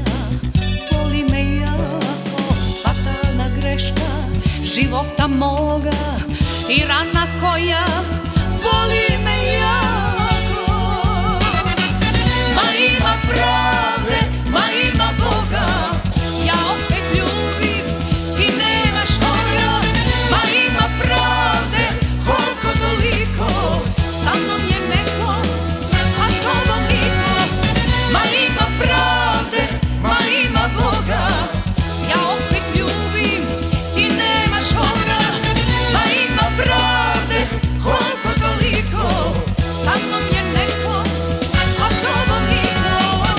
voli me jako, fatalna greška života moga i rana koja voli me jako. Ma ima pravde, ma ima Boga, ja opet ljubim, ti nemaš koga. Ma ima pravde, koliko toliko, sa mnom je neko, a s tobom niko. Ma ima pravde, ma ima Boga, ja opet ljubim, ti nemaš koga. Ma ima pravde, koliko toliko, sa mnom je neko, a s tobom niko.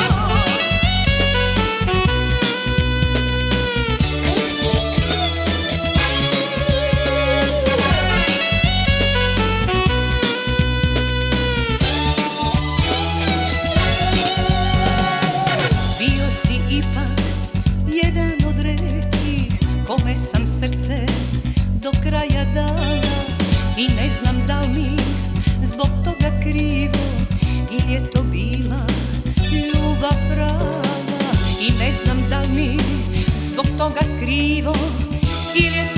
Bio si ipak jedan od retkih kome sam srce do kraja dala i ne znam da li mi zbog toga krivo ili je to bila ljubav prava. I ne znam da li mi zbog toga krivo ili je